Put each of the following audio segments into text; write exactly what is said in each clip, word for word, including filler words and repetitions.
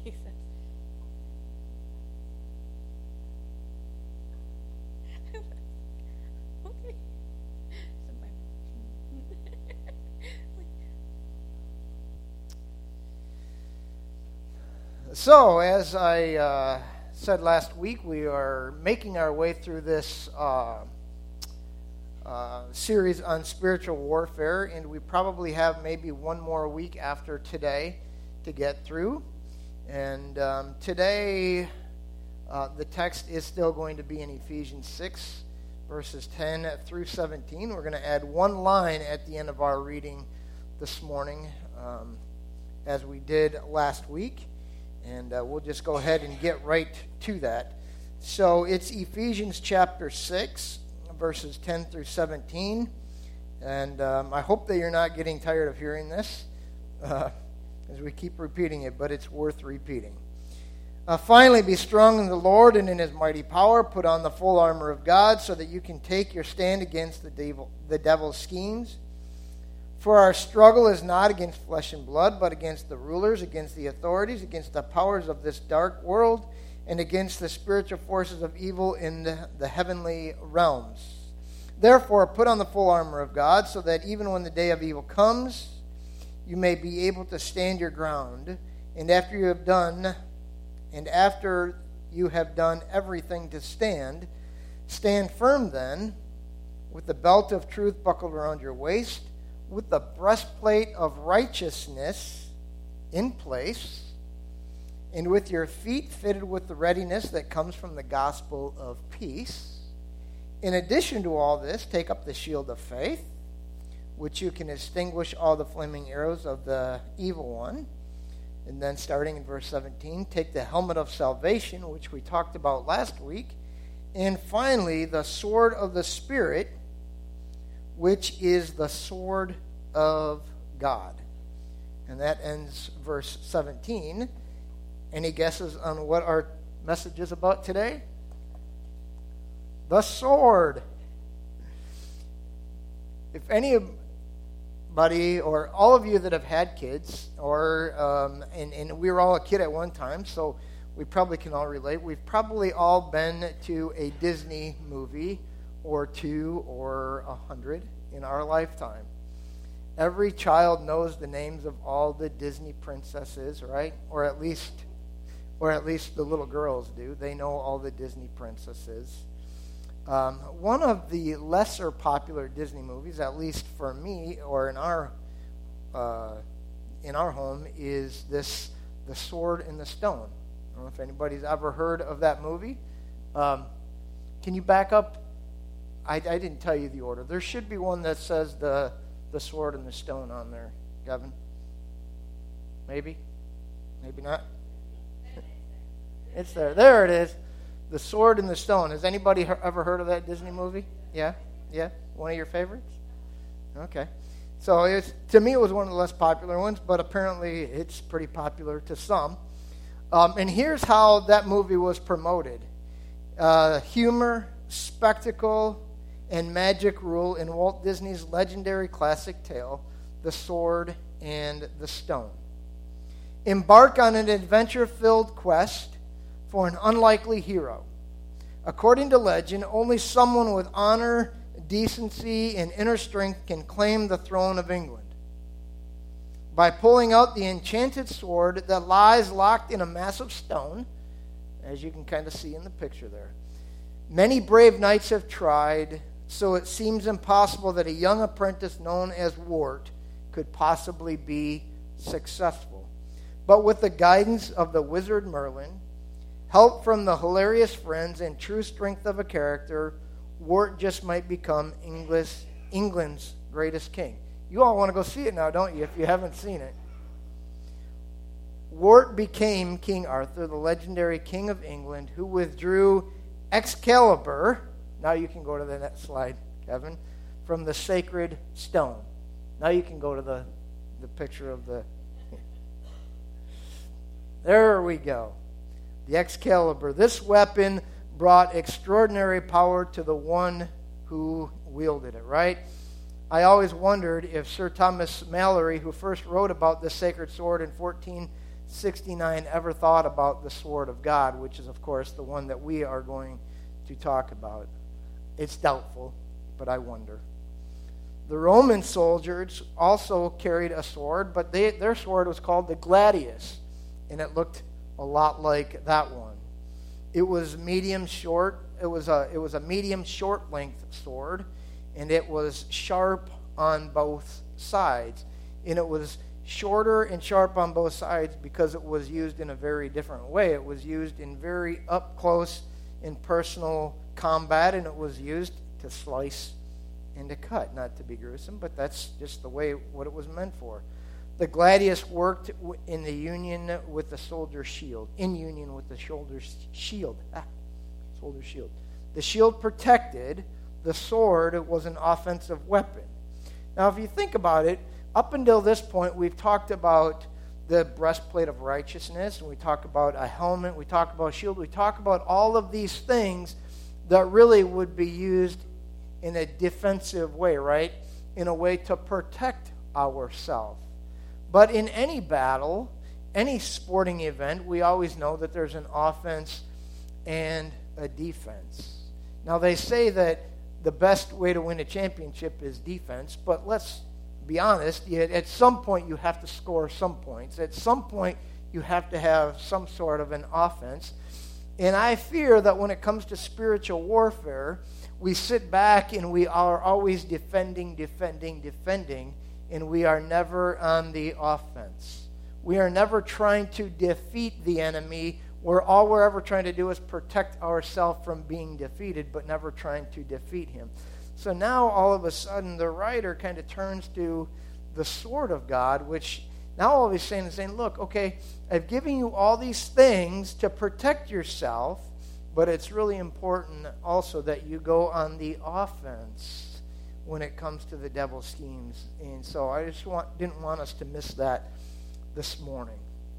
Jesus. Okay. So, as I uh, said last week, we are making our way through this uh, uh, series on spiritual warfare, and we probably have maybe one more week after today to get through. And um, today, uh, the text is still going to be in Ephesians six, verses ten through seventeen. We're going to add one line at the end of our reading this morning, um, as we did last week. And uh, we'll just go ahead and get right to that. So it's Ephesians chapter six, verses ten through seventeen. And um, I hope that you're not getting tired of hearing this uh, as we keep repeating it, but it's worth repeating. Uh, Finally, be strong in the Lord and in his mighty power. Put on the full armor of God so that you can take your stand against the devil, the devil's schemes. For our struggle is not against flesh and blood, but against the rulers, against the authorities, against the powers of this dark world, and against the spiritual forces of evil in the, the heavenly realms. Therefore, put on the full armor of God, so that even when the day of evil comes, you may be able to stand your ground. And after you have done, and after you have done everything to stand, stand firm then, with the belt of truth buckled around your waist, with the breastplate of righteousness in place, and with your feet fitted with the readiness that comes from the gospel of peace. In addition to all this, take up the shield of faith, which you can extinguish all the flaming arrows of the evil one. And then starting in verse seventeen, take the helmet of salvation, which we talked about last week. And finally, the sword of the Spirit, which is the sword of God. And that ends verse seventeen. Any guesses on what our message is about today? The sword. If anybody or all of you that have had kids, or um, and, and we were all a kid at one time, so we probably can all relate. We've probably all been to a Disney movie or two or a hundred in our lifetime. Every child knows the names of all the Disney princesses, right? Or at least, or at least the little girls do. They know all the Disney princesses. Um, one of the lesser popular Disney movies, at least for me or in our uh, in our home, is this The Sword in the Stone. I don't know if anybody's ever heard of that movie. Um, can you back up? I, I didn't tell you the order. There should be one that says the the sword and the stone on there, Gavin. Maybe? Maybe not? It's there. There it is. The Sword and the Stone. Has anybody he- ever heard of that Disney movie? Yeah? Yeah? One of your favorites? Okay. So it's, to me it was one of the less popular ones, but apparently it's pretty popular to some. Um, and here's how that movie was promoted. Uh, humor, spectacle, and magic rule in Walt Disney's legendary classic tale, The Sword and the Stone. Embark on an adventure-filled quest for an unlikely hero. According to legend, only someone with honor, decency, and inner strength can claim the throne of England. By pulling out the enchanted sword that lies locked in a massive stone, as you can kind of see in the picture there. Many brave knights have tried, so it seems impossible that a young apprentice known as Wart could possibly be successful. But with the guidance of the wizard Merlin, help from the hilarious friends, and true strength of a character, Wart just might become English, England's greatest king. You all want to go see it now, don't you, if you haven't seen it? Wart became King Arthur, the legendary king of England, who withdrew Excalibur, now you can go to the next slide, Kevin, from the sacred stone. Now you can go to the, the picture of the... There we go. The Excalibur. This weapon brought extraordinary power to the one who wielded it, right? I always wondered if Sir Thomas Malory, who first wrote about this sacred sword in fourteen sixty-nine ever thought about the sword of God, which is, of course, the one that we are going to talk about. It's doubtful, but I wonder. The Roman soldiers also carried a sword, but they, their sword was called the gladius, and it looked a lot like that one. It was medium short. It was a it was a medium short length sword, and it was sharp on both sides. And it was shorter and sharp on both sides because it was used in a very different way. It was used in very up close and personal combat, and it was used to slice and to cut, not to be gruesome, but that's just the way what it was meant for. The gladius worked in the union with the soldier's shield, in union with the soldier's shield. Ah, soldier's shield. The shield protected, the sword was an offensive weapon. Now, if you think about it, up until this point, we've talked about the breastplate of righteousness, and we talk about a helmet, we talk about a shield, we talk about all of these things that really would be used in a defensive way, right? In a way to protect ourselves. But in any battle, any sporting event, we always know that there's an offense and a defense. Now, they say that the best way to win a championship is defense, but let's be honest, at some point you have to score some points. At some point you have to have some sort of an offense. And I fear that when it comes to spiritual warfare, we sit back and we are always defending, defending, defending, and we are never on the offense. We are never trying to defeat the enemy, where all we're ever trying to do is protect ourselves from being defeated, but never trying to defeat him. So now, all of a sudden, the writer kind of turns to the sword of God, which now all he's saying is saying, look, okay, I've given you all these things to protect yourself, but it's really important also that you go on the offense when it comes to the devil's schemes. And so I just want, didn't want us to miss that this morning.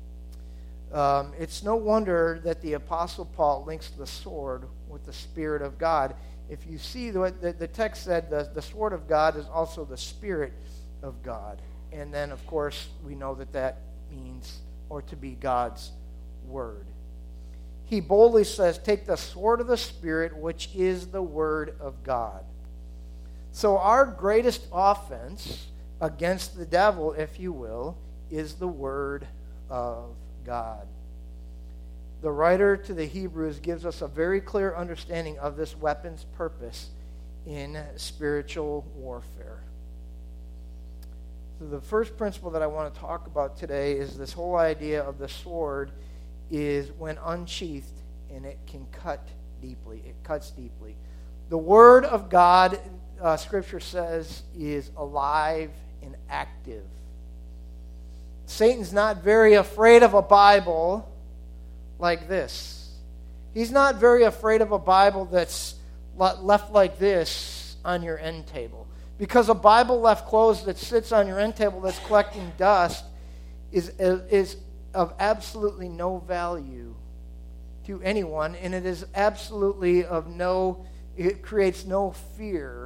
Um, it's no wonder that the Apostle Paul links the sword with the Spirit of God. If you see what the, the text said, the, the sword of God is also the Spirit of God. And then, of course, we know that that means, or to be God's Word. He boldly says, take the sword of the Spirit, which is the Word of God. So our greatest offense against the devil, if you will, is the Word of God. The writer to the Hebrews gives us a very clear understanding of this weapon's purpose in spiritual warfare. So the first principle that I want to talk about today is this whole idea of the sword is when unsheathed, and it can cut deeply. It cuts deeply. The Word of God, uh, Scripture says, is alive and active. Satan's not very afraid of a Bible like this. He's not very afraid of a Bible that's left like this on your end table. Because a Bible left closed that sits on your end table that's collecting dust is, is of absolutely no value to anyone, and it is absolutely of no, it creates no fear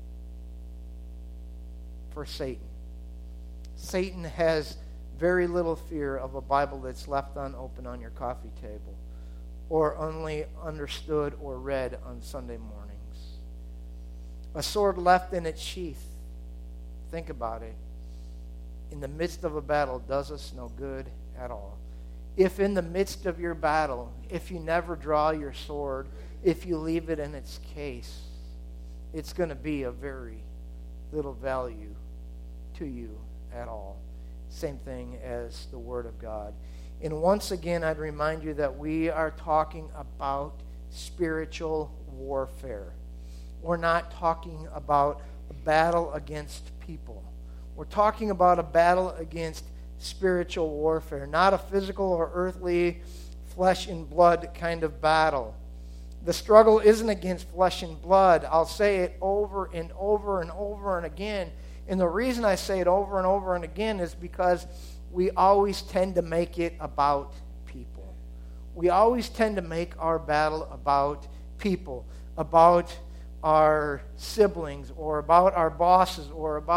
for Satan. Satan has very little fear of a Bible that's left unopened on your coffee table or only understood or read on Sunday mornings. A sword left in its sheath, think about it, in the midst of a battle does us no good at all. If in the midst of your battle, if you never draw your sword, if you leave it in its case, it's going to be of very little value to you at all. Same thing as the Word of God. And once again, I'd remind you that we are talking about spiritual warfare. We're not talking about a battle against people. We're talking about a battle against spiritual warfare, not a physical or earthly flesh and blood kind of battle. The struggle isn't against flesh and blood. I'll say it over and over and over and again. And the reason I say it over and over and again is because we always tend to make it about people. We always tend to make our battle about people, about our siblings, or about our bosses, or about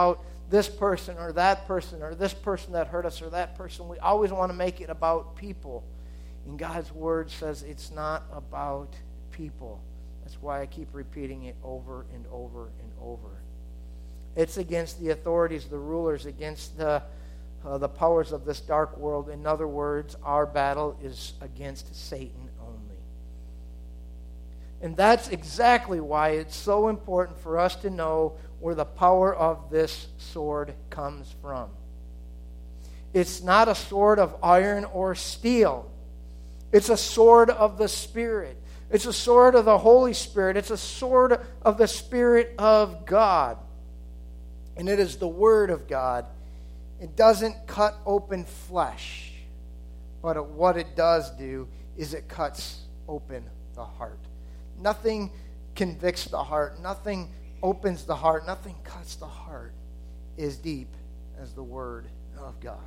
this person or that person or this person that hurt us or that person. We always want to make it about people. And God's word says it's not about people. That's why I keep repeating it over and over and over. It's against the authorities, the rulers, against the uh, the powers of this dark world. In other words, our battle is against Satan only. And that's exactly why it's so important for us to know where the power of this sword comes from. It's not a sword of iron or steel. It's a sword of the Spirit. It's a sword of the Holy Spirit. It's a sword of the Spirit of God. And it is the Word of God. It doesn't cut open flesh. But it, what it does do is it cuts open the heart. Nothing convicts the heart. Nothing opens the heart. Nothing cuts the heart as deep as the Word of God.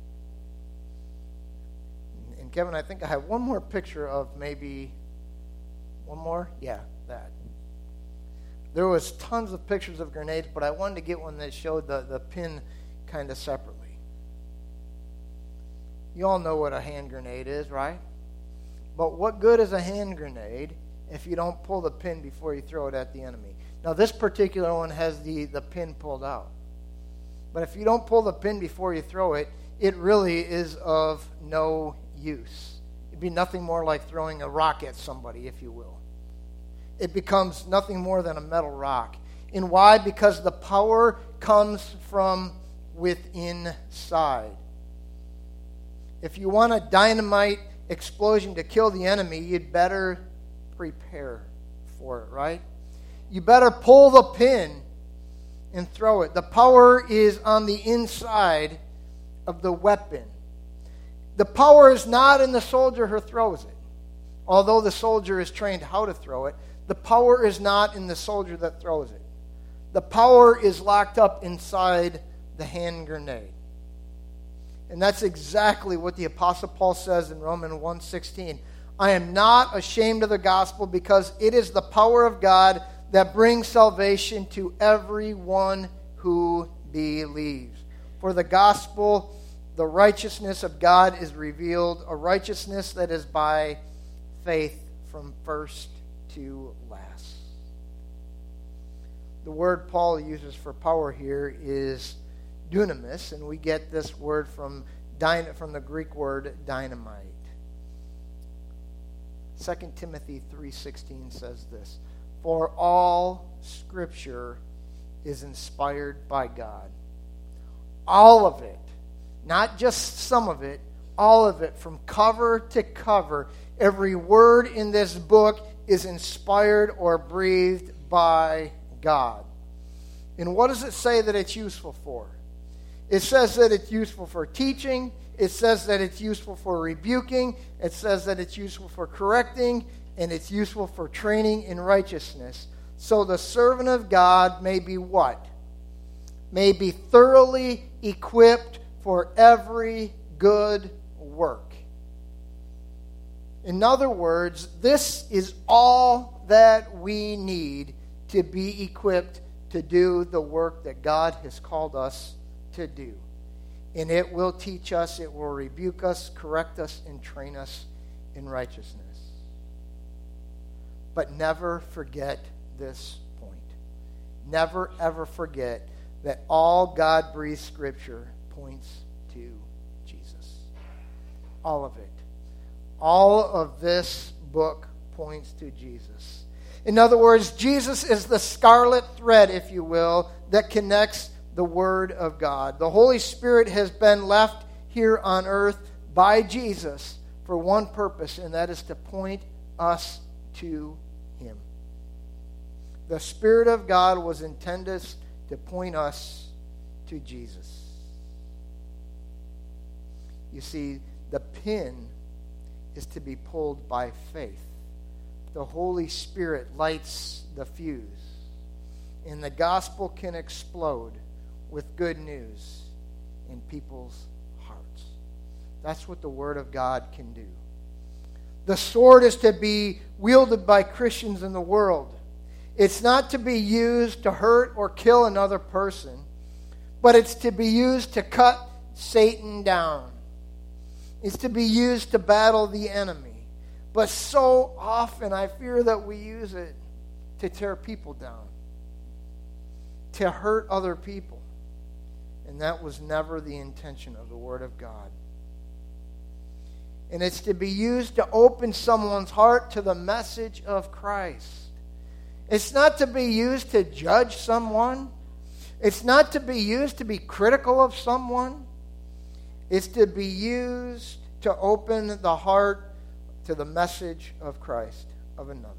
And Kevin, I think I have one more picture of maybe, one more? Yeah, that. There was tons of pictures of grenades, but I wanted to get one that showed the, the pin kind of separately. You all know what a hand grenade is, right? But what good is a hand grenade if you don't pull the pin before you throw it at the enemy? Now, this particular one has the, the pin pulled out. But if you don't pull the pin before you throw it, it really is of no use. It'd be nothing more like throwing a rock at somebody, if you will. It becomes nothing more than a metal rock. And why? Because the power comes from within inside. If you want a dynamite explosion to kill the enemy, you'd better prepare for it, right? You better pull the pin and throw it. The power is on the inside of the weapon. The power is not in the soldier who throws it. Although the soldier is trained how to throw it, the power is not in the soldier that throws it. The power is locked up inside the hand grenade. And that's exactly what the Apostle Paul says in Romans one sixteen. I am not ashamed of the gospel because it is the power of God that brings salvation to everyone who believes. For the gospel, the righteousness of God is revealed, a righteousness that is by faith from first to last. The word Paul uses for power here is dunamis, and we get this word from, dyna, from the Greek word dynamite. Second Timothy three sixteen says this, for all Scripture is inspired by God. All of it. Not just some of it. All of it. From cover to cover. Every word in this book is inspired or breathed by God. And what does it say that it's useful for? It says that it's useful for teaching. It says that it's useful for rebuking. It says that it's useful for correcting. And it's useful for training in righteousness. So the servant of God may be what? May be thoroughly equipped for every good work. In other words, this is all that we need to be equipped to do the work that God has called us to do. And it will teach us, it will rebuke us, correct us, and train us in righteousness. But never forget this point. Never, ever forget that all God-breathed Scripture points to Jesus. All of it. All of this book points to Jesus. In other words, Jesus is the scarlet thread, if you will, that connects the Word of God. The Holy Spirit has been left here on earth by Jesus for one purpose, and that is to point us to Him. The Spirit of God was intended to point us to Jesus. You see, the pin is to be pulled by faith. The Holy Spirit lights the fuse, and the gospel can explode with good news in people's hearts. That's what the Word of God can do. The sword is to be wielded by Christians in the world. It's not to be used to hurt or kill another person, but it's to be used to cut Satan down. It's to be used to battle the enemy. But so often I fear that we use it to tear people down, to hurt other people. And that was never the intention of the Word of God. And it's to be used to open someone's heart to the message of Christ. It's not to be used to judge someone. It's not to be used to be critical of someone. It's to be used to open the heart to the message of Christ, of another.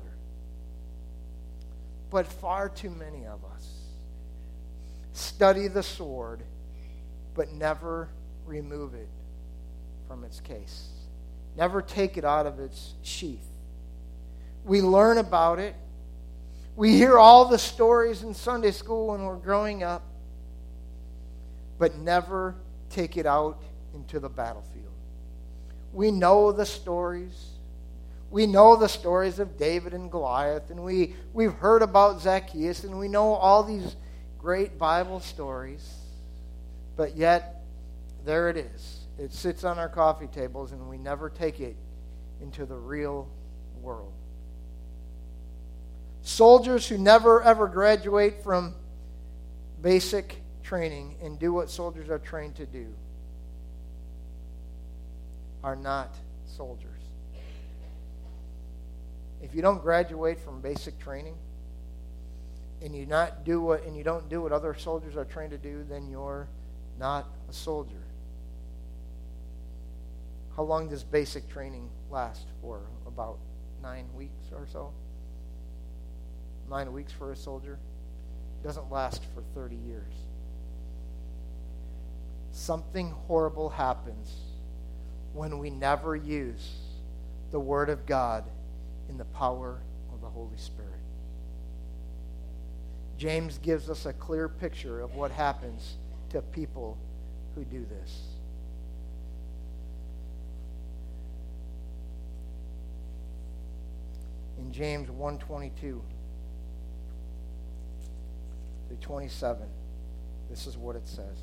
But far too many of us study the sword, but never remove it from its case. Never take it out of its sheath. We learn about it. We hear all the stories in Sunday school when we're growing up, but never take it out into the battlefield. We know the stories. We know the stories of David and Goliath, and we, we've heard about Zacchaeus, and we know all these great Bible stories, but yet there it is. It sits on our coffee tables, and we never take it into the real world. Soldiers who never ever graduate from basic training and do what soldiers are trained to do are not soldiers. If you don't graduate from basic training and you not do what and you don't do what other soldiers are trained to do, then you're not a soldier. How long does basic training last for? About nine weeks or so? Nine weeks for a soldier? It doesn't last for thirty years. Something horrible happens when we never use the Word of God in the power of the Holy Spirit. James gives us a clear picture of what happens to people who do this. In James one twenty-two through twenty-seven, this is what it says.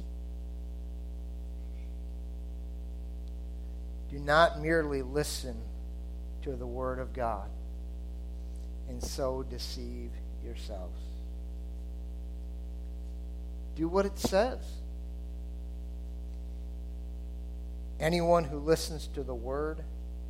Do not merely listen to the Word of God and so deceive yourselves. Do what it says. Anyone who listens to the Word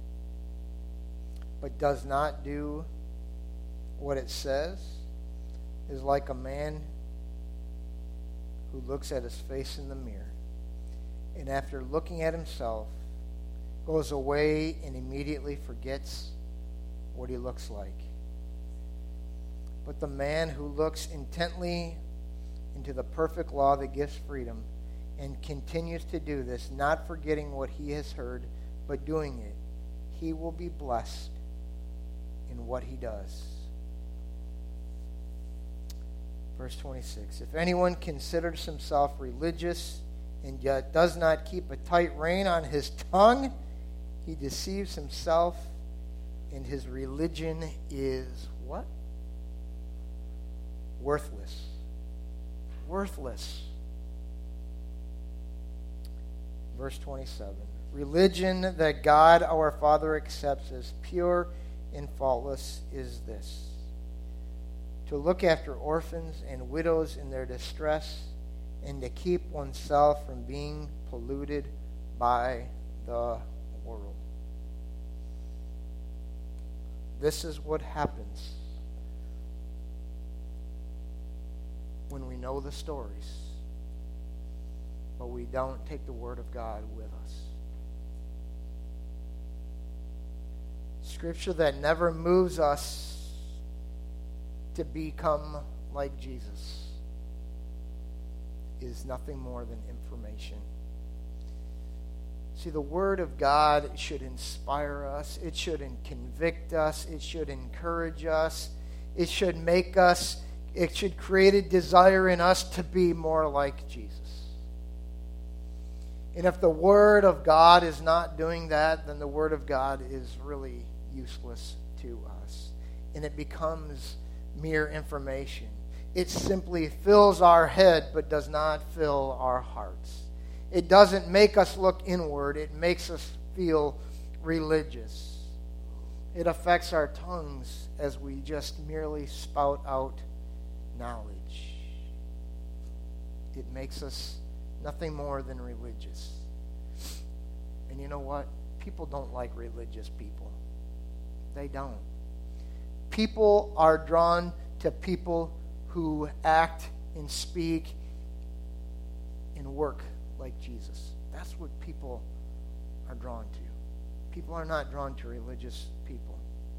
but does not do what it says is like a man who looks at his face in the mirror and after looking at himself goes away and immediately forgets what he looks like. But the man who looks intently into the perfect law that gives freedom and continues to do this, not forgetting what he has heard, but doing it, he will be blessed in what he does. Verse twenty-six, if anyone considers himself religious and yet does not keep a tight rein on his tongue, he deceives himself, and his religion is what? Worthless. Worthless. Verse twenty-seven, religion that God our Father accepts as pure and faultless is this: to look after orphans and widows in their distress, and to keep oneself from being polluted by the world. This is what happens when we know the stories, but we don't take the Word of God with us. Scripture that never moves us to become like Jesus is nothing more than information. See, the Word of God should inspire us. It should convict us. It should encourage us. It should make us, it should create a desire in us to be more like Jesus. And if the Word of God is not doing that, then the Word of God is really useless to us. And it becomes mere information. It simply fills our head but does not fill our hearts. It doesn't make us look inward. It makes us feel religious. It affects our tongues as we just merely spout out knowledge. It makes us nothing more than religious. And you know what? People don't like religious people. They don't. People are drawn to people who act and speak and work like Jesus. That's what people are drawn to. People are not drawn to religious people.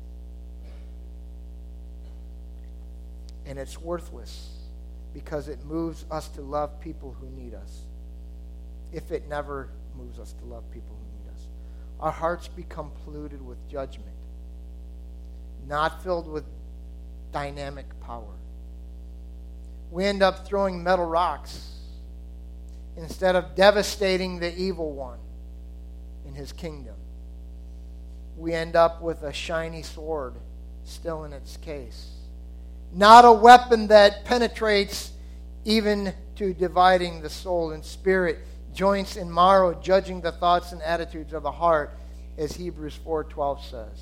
And it's worthless because it moves us to love people who need us. If it never moves us to love people who need us. Our hearts become polluted with judgment, not filled with dynamic power. We end up throwing metal rocks instead of devastating the evil one in his kingdom. We end up with a shiny sword still in its case. Not a weapon that penetrates even to dividing the soul and spirit, joints and marrow, judging the thoughts and attitudes of the heart, as Hebrews four twelve says.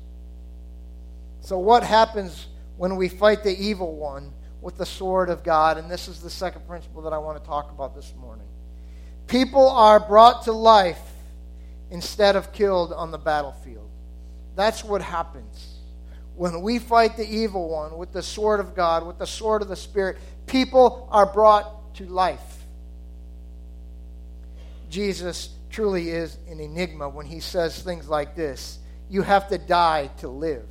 So what happens when we fight the evil one with the sword of God? And this is the second principle that I want to talk about this morning. People are brought to life instead of killed on the battlefield. That's what happens. When we fight the evil one with the sword of God, with the sword of the Spirit, people are brought to life. Jesus truly is an enigma when he says things like this. You have to die to live.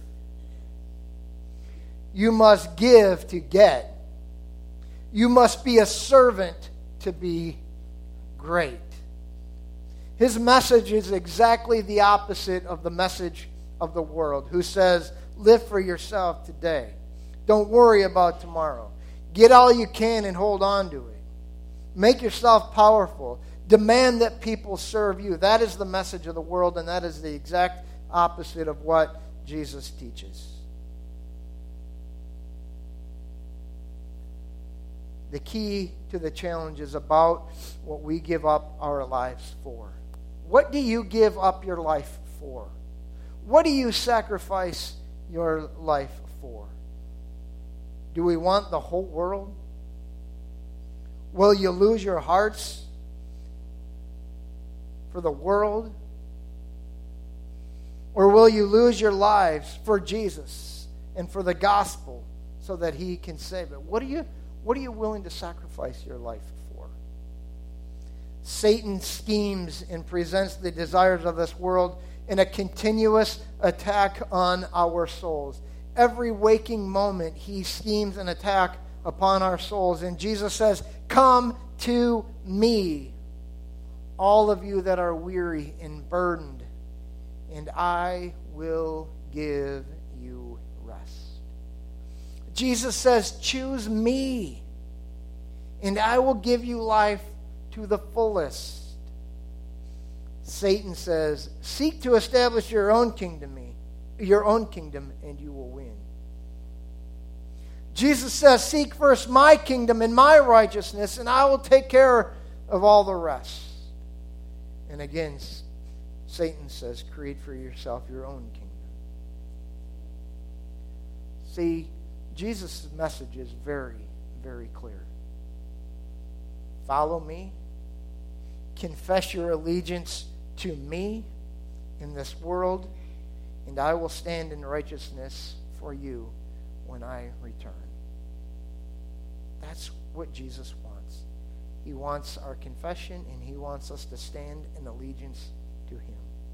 You must give to get. You must be a servant to be great. His message is exactly the opposite of the message of the world, who says, live for yourself today. Don't worry about tomorrow. Get all you can and hold on to it. Make yourself powerful. Demand that people serve you. That is the message of the world, and that is the exact opposite of what Jesus teaches. The key to the challenge is about what we give up our lives for. What do you give up your life for? What do you sacrifice your life for? Do we want the whole world? Will you lose your hearts for the world? Or will you lose your lives for Jesus and for the gospel so that he can save it? What are you, what are you willing to sacrifice your life for? Satan schemes and presents the desires of this world in a continuous attack on our souls. Every waking moment, he schemes an attack upon our souls. And Jesus says, come to me, all of you that are weary and burdened, and I will give you rest. Jesus says, choose me, and I will give you life to the fullest. Satan says, seek to establish your own kingdom, your own kingdom, and you will win. Jesus says, seek first my kingdom and my righteousness, and I will take care of all the rest. And again, Satan says, create for yourself your own kingdom. See, Jesus' message is very, very clear. Follow me. Confess your allegiance to me in this world, and I will stand in righteousness for you when I return. That's what Jesus wants. He wants our confession, and he wants us to stand in allegiance to him.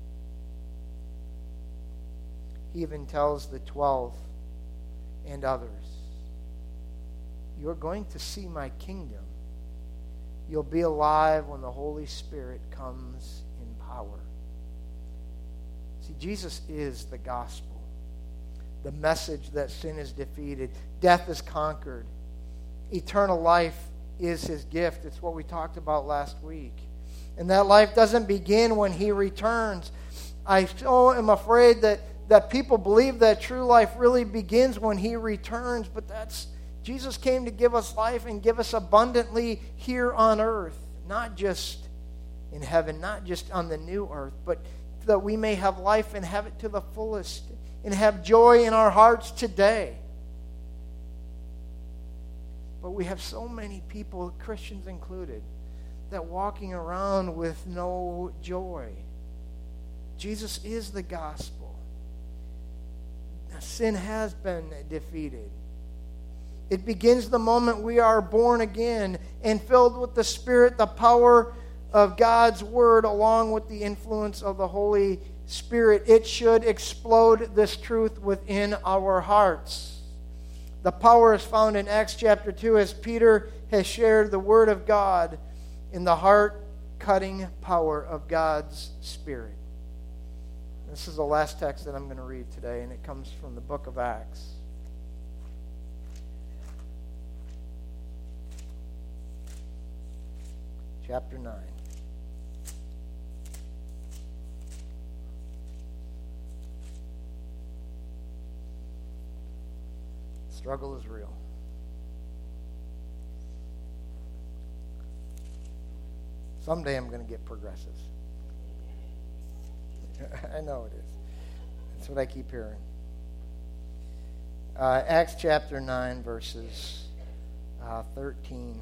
He even tells the twelve and others, you're going to see my kingdom. You'll be alive when the Holy Spirit comes in power. See, Jesus is the gospel. The message that sin is defeated, death is conquered. Eternal life is his gift. It's what we talked about last week. And that life doesn't begin when he returns. I so am afraid that, that people believe that true life really begins when he returns, but that's Jesus came to give us life and give us abundantly here on earth, not just in heaven, not just on the new earth, but that we may have life and have it to the fullest and have joy in our hearts today. But we have so many people, Christians included, that walking around with no joy. Jesus is the gospel. Sin has been defeated. It begins the moment we are born again and filled with the Spirit, the power of God's Word, along with the influence of the Holy Spirit. It should explode this truth within our hearts. The power is found in Acts chapter two as Peter has shared the Word of God in the heart-cutting power of God's Spirit. This is the last text that I'm going to read today, and it comes from the book of Acts. Chapter nine. Struggle is real. Someday I'm going to get progressive. I know it is. That's what I keep hearing. Uh, Acts chapter nine, verses uh, thirteen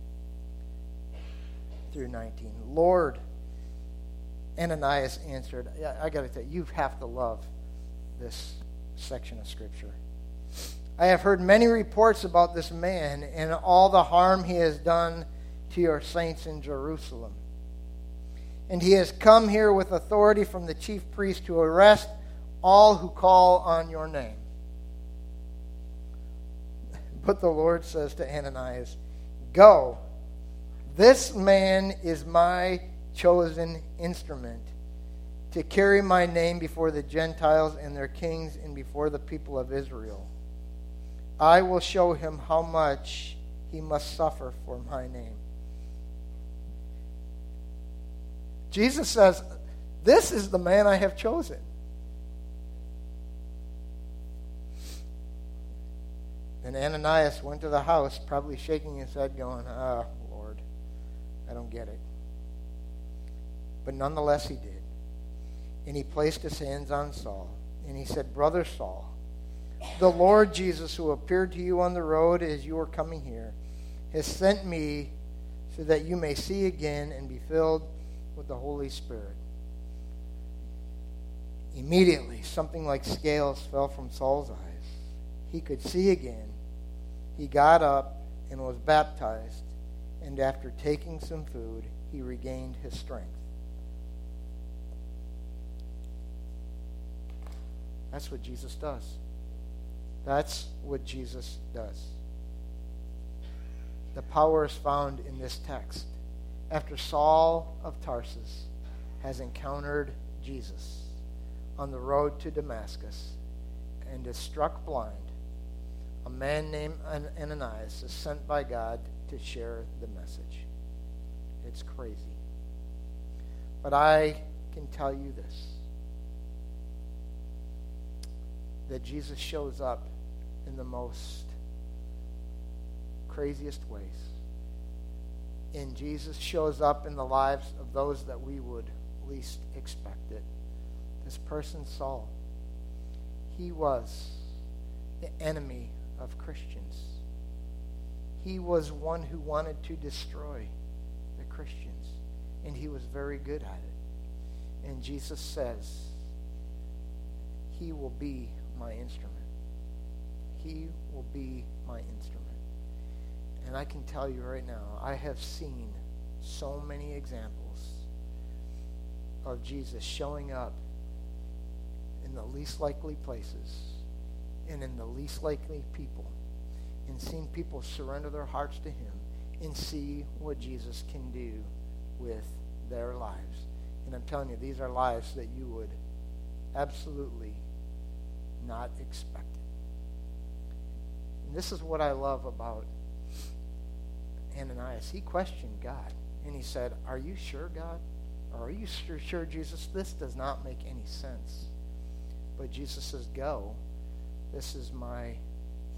through nineteen. Lord, Ananias answered, I, I got to tell you, you have to love this section of Scripture. I have heard many reports about this man and all the harm he has done to your saints in Jerusalem. And he has come here with authority from the chief priest to arrest all who call on your name. But the Lord says to Ananias, go, this man is my chosen instrument to carry my name before the Gentiles and their kings and before the people of Israel. I will show him how much he must suffer for my name. Jesus says, this is the man I have chosen. And Ananias went to the house, probably shaking his head, going, ah, Lord, I don't get it. But nonetheless he did. And he placed his hands on Saul. And he said, Brother Saul, the Lord Jesus, who appeared to you on the road as you were coming here, has sent me so that you may see again and be filled with the Holy Spirit. Immediately, something like scales fell from Saul's eyes. He could see again. He got up and was baptized, and after taking some food, he regained his strength. That's what Jesus does. That's what Jesus does. The power is found in this text. After Saul of Tarsus has encountered Jesus on the road to Damascus and is struck blind, a man named Ananias is sent by God to share the message. It's crazy. But I can tell you this, that Jesus shows up in the most craziest ways. And Jesus shows up in the lives of those that we would least expect it. This person, Saul, he was the enemy of Christians. He was one who wanted to destroy the Christians, and he was very good at it. And Jesus says, he will be my instrument. He will be my instrument. And I can tell you right now, I have seen so many examples of Jesus showing up in the least likely places and in the least likely people, and seen people surrender their hearts to him and see what Jesus can do with their lives. And I'm telling you, these are lives that you would absolutely not expect it. And this is what I love about Ananias. He questioned God, and he said, are you sure, God? Or are you sure, sure, Jesus? This does not make any sense. But Jesus says, go. This is my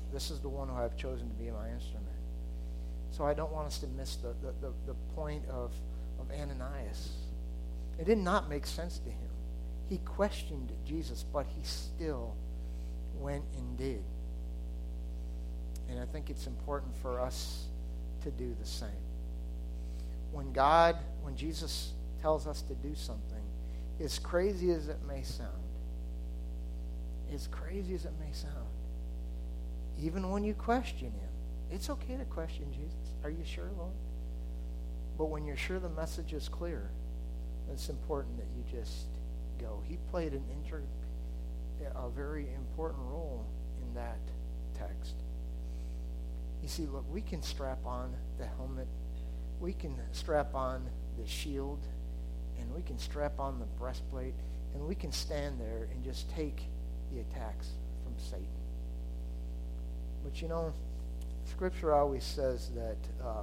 This is the one who I've chosen to be my instrument. So I don't want us to miss the, the, the, the point of, of Ananias. It did not make sense to him. He questioned Jesus, but he still went and did. And I think it's important for us to do the same. When God, when Jesus tells us to do something, as crazy as it may sound, as crazy as it may sound, even when you question him, it's okay to question Jesus. Are you sure, Lord? But when you're sure the message is clear, it's important that you just go. He played an inter, a very important role in that text. You see, look, we can strap on the helmet, we can strap on the shield, and we can strap on the breastplate, and we can stand there and just take the attacks from Satan. But you know, Scripture always says that, um,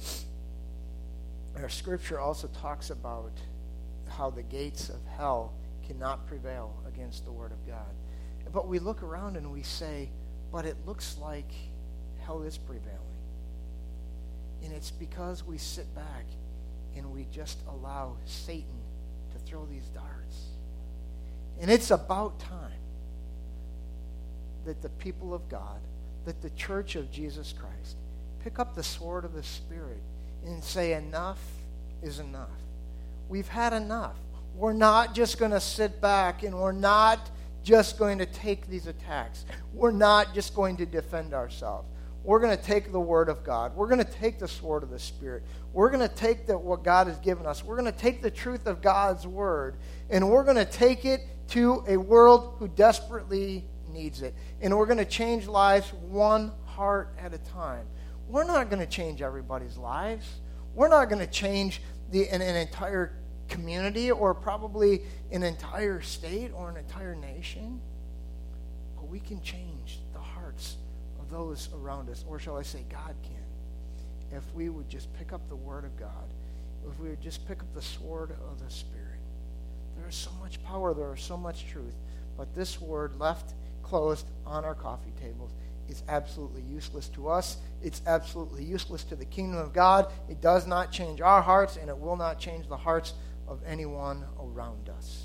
our Scripture also talks about how the gates of hell cannot prevail against the Word of God. But we look around and we say, but it looks like hell is prevailing. And it's because we sit back and we just allow Satan to throw these darts. And it's about time that the people of God, that the church of Jesus Christ, pick up the sword of the Spirit and say, enough is enough. We've had enough. We're not just going to sit back and we're not just going to take these attacks. We're not just going to defend ourselves. We're going to take the Word of God. We're going to take the sword of the Spirit. We're going to take the, what God has given us. We're going to take the truth of God's Word, and we're going to take it to a world who desperately needs it. And we're going to change lives one heart at a time. We're not going to change everybody's lives. We're not going to change the, an, an entire community or probably an entire state or an entire nation. But we can change the hearts of those around us. Or shall I say, God can. If we would just pick up the Word of God. If we would just pick up the sword of the Spirit. There is so much power. There is so much truth. But this Word left closed on our coffee tables is absolutely useless to us. It's absolutely useless to the kingdom of God. It does not change our hearts, and it will not change the hearts of anyone around us.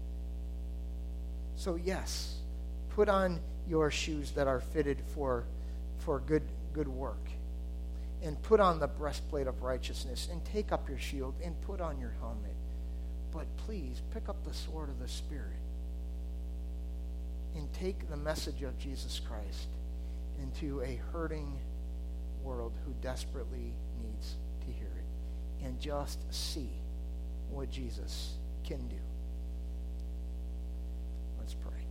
So yes, put on your shoes that are fitted for, for good, good work. And put on the breastplate of righteousness, and take up your shield, and put on your helmet. But please, pick up the sword of the Spirit. And take the message of Jesus Christ into a hurting world who desperately needs to hear it. And just see what Jesus can do. Let's pray.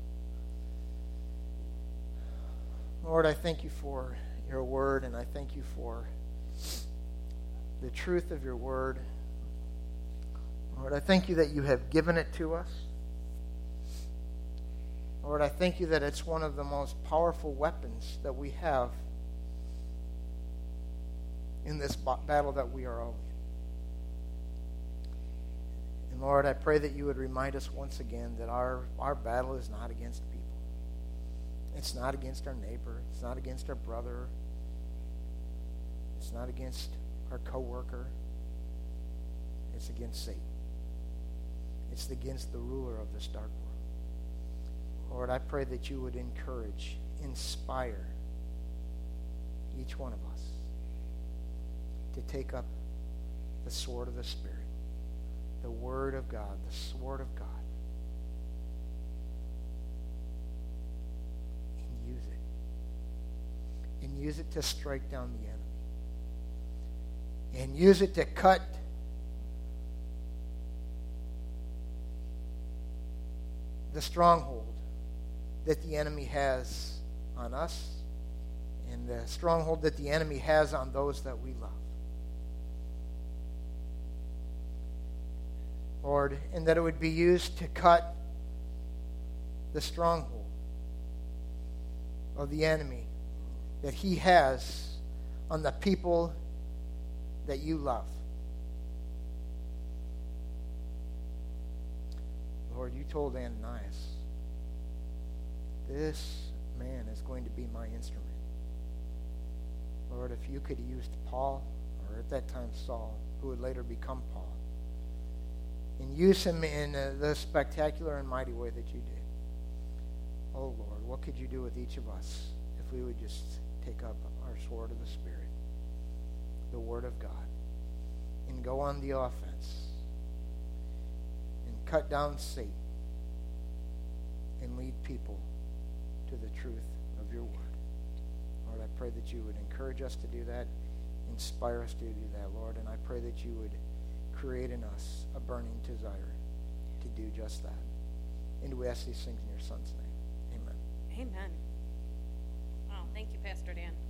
Lord, I thank you for your word, and I thank you for the truth of your word. Lord, I thank you that you have given it to us. Lord, I thank you that it's one of the most powerful weapons that we have in this battle that we are all in. And Lord, I pray that you would remind us once again that our, our battle is not against people. It's not against our neighbor. It's not against our brother. It's not against our coworker. It's against Satan. It's against the ruler of this dark world. Lord, I pray that you would encourage, inspire each one of us to take up the sword of the Spirit, the Word of God, the sword of God, and use it. And use it to strike down the enemy. And use it to cut the stronghold that the enemy has on us and the stronghold that the enemy has on those that we love. Lord, and that it would be used to cut the stronghold of the enemy that he has on the people that you love. Lord, you told Ananias, this man is going to be my instrument. Lord, if you could use Paul, or at that time Saul, who would later become Paul, and use him in uh, the spectacular and mighty way that you did. Oh, Lord, what could you do with each of us if we would just take up our sword of the Spirit, the Word of God, and go on the offense and cut down Satan and lead people to the truth of your Word. Lord, I pray that you would encourage us to do that, inspire us to do that, Lord, and I pray that you would create in us a burning desire to do just that. And we ask these things in your Son's name. Amen. Amen. Wow, thank you, Pastor Dan.